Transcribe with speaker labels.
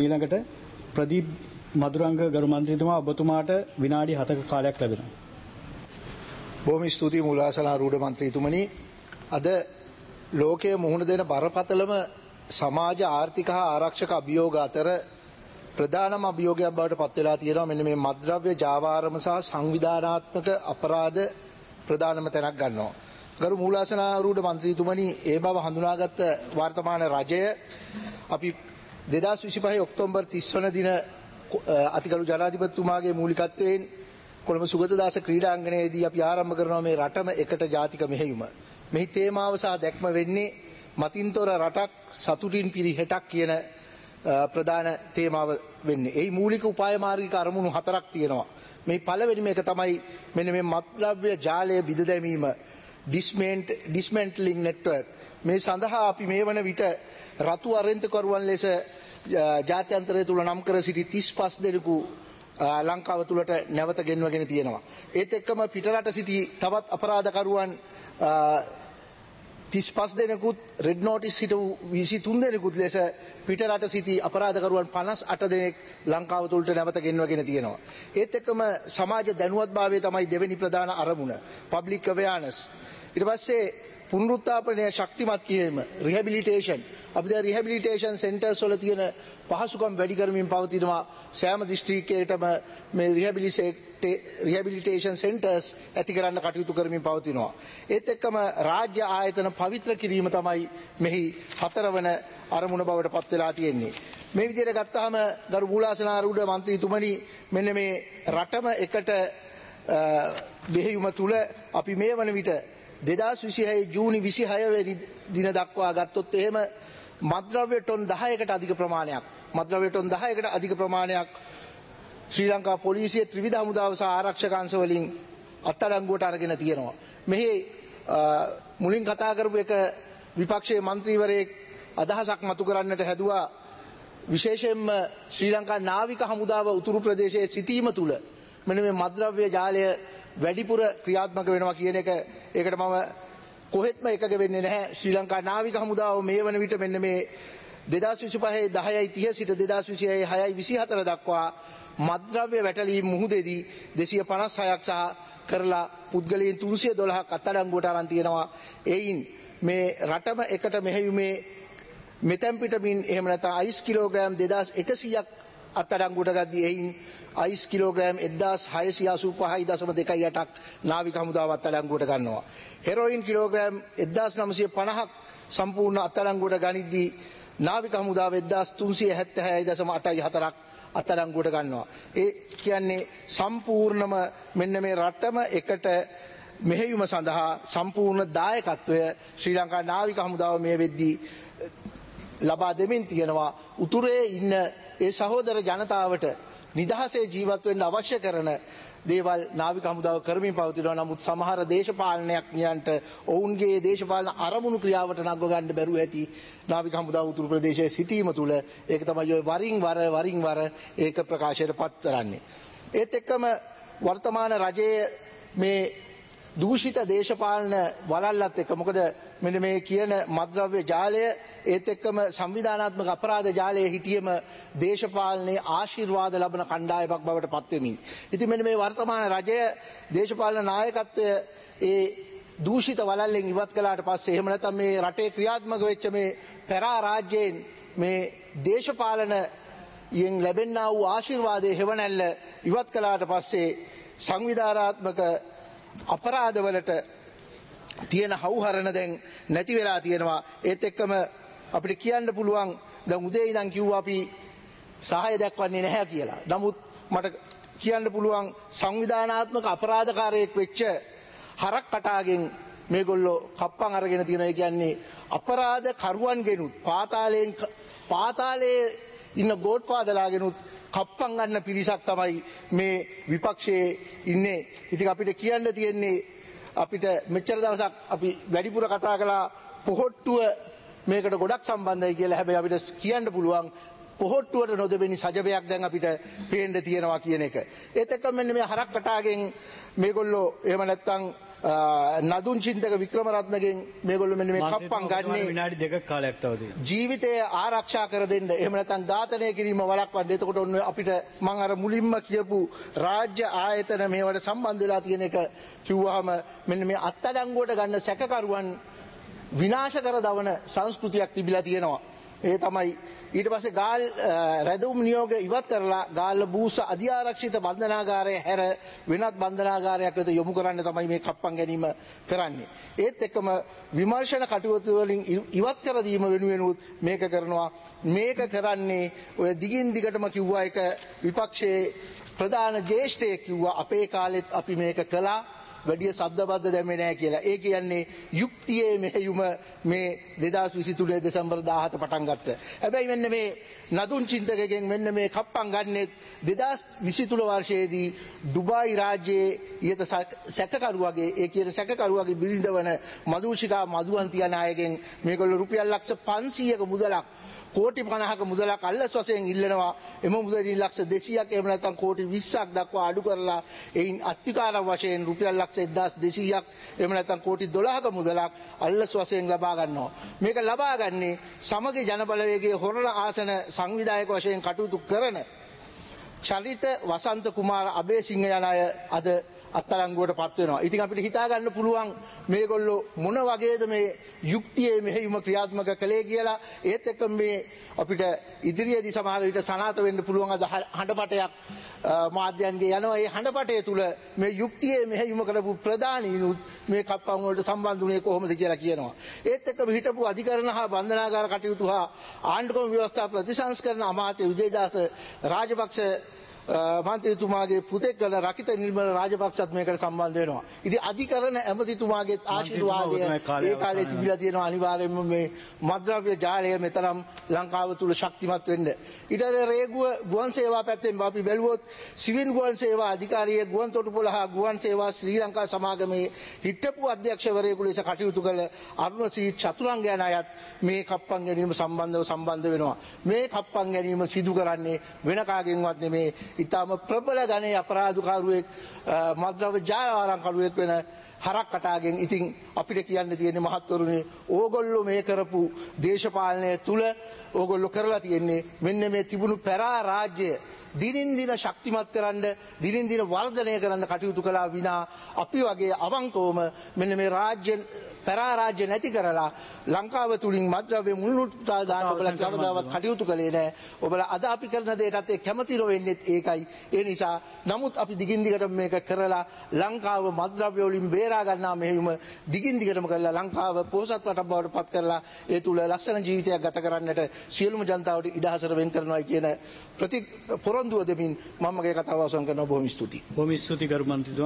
Speaker 1: ඊළඟට ප්‍රදීප් මදුරංග ගරු මන්ත්‍රීතුමා ඔබතුමාට විනාඩි 7ක කාලයක් ලැබෙනවා.
Speaker 2: බොහොම ස්තුතියි මුලාසන ආරූඪ මන්ත්‍රීතුමනි. අද ලෝකයේ මුහුණ දෙන බරපතලම සමාජ ආර්ථික හා ආරක්ෂක අභියෝග අතර ප්‍රධානම අභියෝගයක් බවට පත් වෙලා තියෙනවා මෙන්න මේ මත්ද්‍රව්‍ය ජාවාරම සහ සංවිධානාත්මක අපරාධ ප්‍රධානම තැනක් ගන්නවා. ගරු මූලාසන ආරූඪ මන්ත්‍රීතුමනි, ඒ බව හඳුනාගත් වර්තමාන රජය අපි 2025 ඔක්තෝබර් 30 වන දින අතිගරු ජනාධිපතිතුමාගේ මූලිකත්වයෙන් කොළඹ සුගතදාස ක්‍රීඩාංගණයේදී අපි ආරම්භ කරනවා මේ රටම එකට ජාතික මෙහෙයුම. මෙහි තේමාව සහ දැක්ම වෙන්නේ මතින්තොර රටක් සතුටින් පිරි හෙටක් කියන ප්‍රධාන තේමාව වෙන්නේ. එහි මූලික උපාය මාර්ගික අරමුණු 4ක් තියෙනවා. මේ පළවෙනිම එක තමයි මෙන්න මේ මත්ද්‍රව්‍ය ජාලය බිඳ දැමීම, dismantling network. මේ සඳහා අපි මේ වන විට රතු අරෙන්තකරුවන් ලෙස ජාත්‍යන්තරය තුල නම් කර සිටි 35 දෙනෙකු ලංකාව තුලට නැවත ගෙන්වගෙන තියෙනවා. ඒත් එක්කම පිටරට සිටි තවත් අපරාධකරුවන් 35 දෙනෙකුත් රෙඩ් නෝටිස් සිටු 23 දෙනෙකුත් ලෙස පිටරට සිටි අපරාධකරුවන් 58 දෙනෙක් ලංකාව තුලට නැවත ගෙන්වගෙන තියෙනවා. ඒත් එක්කම සමාජ දැනුවත්භාවය තමයි දෙවෙනි ප්‍රධාන අරමුණ. public awareness. ඊට පස්සේ පුනරුත්ථාපනය ශක්තිමත් කිරීම, රිහැබිලිටේෂන්. අපි දැන් රිහැබිලිටේෂන් සෙන්ටර්ස් වල තියෙන පහසුකම් වැඩි කරමින් පවතිනවා. සෑම දිස්ත්‍රික්කයකටම මේ රිහැබිලිටේෂන් සෙන්ටර්ස් ඇති කරන්න කටයුතු කරමින් පවතිනවා. ඒත් එක්කම රාජ්‍ය ආයතන පවිත්‍ර කිරීම තමයි මෙහි 4 වන අරමුණ බවට පත් වෙලා තියෙන්නේ. මේ විදිහට ගත්තාම ගරු මූලාසන ආරූඪ මන්ත්‍රීතුමනි, මෙන්න මේ රටම එකට මෙහෙයුම තුල අපි මේ වන විට 2026 ජූනි 26 වෙනි දින දක්වා ගත්තොත් එහෙම මත්ද්‍රව්‍ය ටොන් 10කට අධික ප්‍රමාණයක් ශ්‍රී ලංකා පොලිසිය ත්‍රිවිධ හමුදාව සහ ආරක්ෂක අංශ වලින් අත්අඩංගුවට අරගෙන තියෙනවා. මෙහි මුලින් කතා කරපු එක විපක්ෂයේ മന്ത്രിවරයෙක් අදහසක් මතු කරන්නට හැදුවා. විශේෂයෙන්ම ශ්‍රී ලංකා නාවික හමුදාව උතුරු ප්‍රදේශයේ සිටීම තුල මෙන්න මේ මත්ද්‍රව්‍ය ජාලය වැඩිපුර ක්‍රියාත්මක වෙනවා කියන එක. ඒකට මම කොහෙත්ම එකග වෙන්නේ නැහැ. ශ්‍රී ලංකා නාවික හමුදාව මේ වන විට මෙන්න මේ 2025 10:30 සිට 2026 6:24 දක්වා මත්ද්‍රව්‍ය වැටලීම් මුහුදේදී 256ක් සහ කරලා පුද්ගලයන් 312ක් අත්අඩංගුවට අරන් තියෙනවා. එයින් මේ රටම එකට මෙහෙයුමේ මෙතැම්පිටමින් එහෙම නැත්නම් අයිස් කිලෝග්‍රෑම් 2100ක් අත්අඩංගුවට ගද්දී එයින් අයිස් කිලෝග්‍රෑම් 1685.28ක් නාවික හමුදාව අත්අඩංගුවට ගන්නවා. හෙරොයින් කිලෝග්‍රෑම් 1950ක් සම්පූර්ණ අත්අඩංගුවට ගනිද්දී නාවික හමුදාව 1376.84ක් අත්අඩංගුවට ගන්නවා. ඒ කියන්නේ සම්පූර්ණම මෙන්න මේ රටම එකට මෙහෙයුම සඳහා සම්පූර්ණ දායකත්වය ශ්‍රී ලංකා නාවික හමුදාව මේ වෙද්දී ලබා දෙමින් තියෙනවා. උතුරේ ඉන්න ඒ සහෝදර ජනතාවට නිදහසේ ජීවත් වෙන්න අවශ්‍ය කරන දේවල් නාවික හමුදාව කරමින් පවතිනවා. නමුත් සමහර දේශපාලනඥයන්ට ඔවුන්ගේ දේශපාලන අරමුණු ක්‍රියාවට නගව ගන්න බැරුව ඇති නාවික හමුදාව උතුරු ප්‍රදේශයේ සිටීම තුළ ඒක තමයි ඔය වරින් වර ඒක ප්‍රකාශයට පත් කරන්නේ. ඒත් එක්කම වර්තමාන රජයේ මේ දූෂිත දේශපාලන වලල්ලත් එක්ක, මොකද මෙන්න මේ කියන මත්ද්‍රව්‍ය ජාලය ඒත් එක්කම සංවිධානාත්මක අපරාධ ජාලයේ හිටියම දේශපාලනයේ ආශිර්වාද ලබන කණ්ඩායමක් බවට පත් වෙමින්. ඉතින් මෙන්න මේ වර්තමාන රජය දේශපාලන නායකත්වය ඒ දූෂිත වලල්ලෙන් ඉවත් කළාට පස්සේ එහෙම නැත්නම් මේ රටේ ක්‍රියාත්මක වෙච්ච මේ පෙරා රාජ්‍යයෙන් මේ දේශපාලන යෙන් ලැබෙනා වූ ආශිර්වාදයේ හෙවණැල්ල ඉවත් කළාට පස්සේ සංවිධානාත්මක අපරාධවලට තියෙන හවුහරණ දැන් නැති වෙලා තියෙනවා. ඒත් එක්කම අපිට කියන්න පුළුවන් දැන් උදේ ඉඳන් කිව්වා අපි සහාය දක්වන්නේ නැහැ කියලා. නමුත් මට කියන්න පුළුවන් සංවිධානාත්මක අපරාධකාරයෙක් වෙච්ච හරක් කටාගෙන් මේගොල්ලෝ කප්පන් අරගෙන තියෙනවා. ඒ කියන්නේ අපරාධ කරුවන්ගෙනුත් පාතාලයේ ඉන්න ගෝඩ්ෆාදර්ලාගෙනුත් කප්පන් ගන්න පිරිසක් තමයි මේ විපක්ෂයේ ඉන්නේ. ඉතින් අපිට කියන්න තියෙන්නේ අපිට මෙච්චර දවසක් අපි වැඩිපුර කතා කළා පොහොට්ටුව මේකට ගොඩක් සම්බන්ධයි කියලා. හැබැයි අපිට කියන්න පුළුවන් පොහොට්ටුවට නොදෙවෙනි සජබයක් දැන් අපිට පේන්න තියෙනවා කියන එක. ඒත් එක්ක මෙන්න මේ හරක් කටාගෙන් මේගොල්ලෝ එහෙම නැත්තම් නදුන් චින්තක වික්‍රමරත්නගෙන් මේගොල්ලෝ මෙන්න මේ කප්පම් ගන්නේ
Speaker 1: විනාඩි 2ක කාලයක් තව තියෙනවා.
Speaker 2: ජීවිතය ආරක්ෂා කර දෙන්න. එහෙම නැත්නම් ඝාතනය කිරීම වළක්වන්න. එතකොට ඔන්න අපිට මම අර මුලින්ම කියපු රාජ්‍ය ආයතන මේවට සම්බන්ධ වෙලා තියෙන එක කිව්වහම මෙන්න මේ අත්අඩංගුවට ගන්න සැකකරුවන් විනාශ කර දවන සංස්කෘතියක් තිබිලා තියෙනවා. ඒ තමයි ඊට පස්සේ ගාල් රැඳවුම් නියෝග ඉවත් කරලා ගාල්ල බූස අධිආරක්ෂිත බන්ධනාගාරය හැර වෙනත් බන්ධනාගාරයක් වෙත යොමු කරන්න තමයි මේ කප්පම් ගැනීම කරන්නේ. ඒත් එක්කම විමර්ශන කටයුතු වලින් ඉවත් කර දීම වෙනුවෙන් මේක කරනවා. මේක කරන්නේ ඔය දිගින් දිගටම කිව්වා එක විපක්ෂයේ ප්‍රධාන ජ්‍යෙෂ්ඨයෙක් කිව්වා අපේ කාලෙත් අපි මේක කළා. වැඩිය සද්දබද්ද දැම්මේ නැහැ කියලා. ඒ කියන්නේ යුක්තියේ මෙහෙයුම මේ 2023 දෙසැම්බර් 17 පටන් ගත්තා. හැබැයි මෙන්න මේ නදුන් චින්තකගෙන් මෙන්න මේ කප්පම් ගන්නෙත් 2023 වර්ෂයේදී ඩුබායි රාජ්‍යයේ ඊට සැකකරුවගේ ඒ කියන සැකකරුවගේ බිරිඳවන මදුෂිකා මදුවන්තිය නායකගෙන් මේගොල්ලෝ රුපියල් ලක්ෂ 500ක මුදලක් කෝටි 50ක මුදලක් අල්ලස් වශයෙන් ඉල්ලනවා. එම මුදලින් ලක්ෂ 200ක් එහෙම නැත්නම් කෝටි 20ක් දක්වා අඩු කරලා එයින් අත්විකාර වශයෙන් රුපියල් ලක්ෂ 1200ක් එහෙම නැත්නම් කෝටි 12ක මුදලක් අල්ලස් වශයෙන් ලබා ගන්නවා. මේක ලබා ගන්නේ සමගි ජනබලවේගයේ හොරණ ආසන සංවිධායක වශයෙන් කටයුතු කරන චලිත වසන්ත කුමාර අබේසිංහ යන අය අද අත්අඩංගුවට පත් වෙනවා. ඉතින් අපිට හිතා ගන්න පුළුවන් මේගොල්ලෝ මොන වගේද මේ යුක්තියේ මෙහෙයුම ක්‍රියාත්මක කළේ කියලා. ඒත් එක්ක මේ අපිට ඉදිරියේදී සමහර විට සනාථ වෙන්න පුළුවන් අද හඬපටයක් මාධ්‍යයන්ගේ යනවා. ඒ හඬපටය තුල මේ යුක්තියේ මෙහෙයුම කරපු ප්‍රධානීනුත් මේ කප්පම් වලට සම්බන්ධ වුණේ කොහොමද කියලා කියනවා. ඒත් එක්ක හිටපු අධිකරණ හා බන්ධනාගාර කටයුතු හා ආණ්ඩුක්‍රම ව්‍යවස්ථා ප්‍රතිසංස්කරණ අමාත්‍ය විජේදාස රාජපක්ෂ මන්ත්‍රීතුමාගේ පුතෙක් වන රකිත නිර්මල රාජපක්ෂත් මේකට සම්බන්ධ වෙනවා. ඉතින් අධිකරණ ඇමතිතුමාගේ ආශිර්වාදය ඒ කාලේ තිබිලා තියෙනවා. අනිවාර්යයෙන්ම මේ මද්ද්‍රව්‍ය ජාලය මෙතරම් ලංකාව තුල ශක්තිමත් වෙන්න. ඊට රේගුව ගුවන් සේවා පැත්තෙන් අපි බැලුවොත් සිවිල් ගුවන් සේවා අධිකාරියේ ගුවන් තොටුපොළ හා ගුවන් සේවා ශ්‍රී ලංකා සමාගමේ හිටපු අධ්‍යක්ෂවරයෙකු ලෙස කටයුතු කළ අරුණ සී චතුරංග යන අයත් මේ කප්පම් ගැනීම සම්බන්ධ වෙනවා. මේ කප්පම් ගැනීම සිදු කරන්නේ වෙන කාගෙන්වත් නෙමේ. ඉතාම ප්‍රබල ගණයේ අපරාධකාරුවෙක් මද්ද්‍රව්‍ය ජාවාරම්කරුවෙක් වෙන හරක් කටාගෙන්. ඉතින් අපිට කියන්න තියෙන්නේ මහත්වරුනි ඕගොල්ලෝ මේ කරපු දේශපාලනය තුල ඕගොල්ලෝ කරලා තියෙන්නේ මෙන්න මේ තිබුණු පෙරා රාජ්‍ය දිනින් දින ශක්තිමත් කරන්න දිනින් දින වර්ධනය කරන්න කටයුතු කළා විනා අපි වගේ අවංකවම මෙන්න මේ රාජ්‍ය පෙරා රාජ්‍ය නැති කරලා ලංකාව තුලින් මද්ද්‍රව්‍ය මුල්නුට්ටා දාන්න ඔබලා කවදාවත් කටයුතු කළේ නැහැ. ඔබලා අද අපි කරන දේටත් කැමති නොවෙන්නේ ඒකයි. ඒ නිසා නමුත් අපි දිගින් දිගට මේක කරලා ලංකාව මද්ද්‍රව්‍ය වලින් බේරා ගන්නා මෙහෙයුම දිගින් දිගටම කරලා ලංකාව පොහොසත් රටක් බවට පත් කරලා ඒ තුල ලස්සන ජීවිතයක් ගත කරන්නට සියලුම ජනතාවට ඉඩහසර වෙන් කරනවායි කියන පොරොන්දුව දෙමින් මම මගේ කතාව අවසන් කරනවා. බොහොම ස්තුතියි.
Speaker 1: බොහොම ස්තුතියි ගරු මන්ත්‍රීතුමා.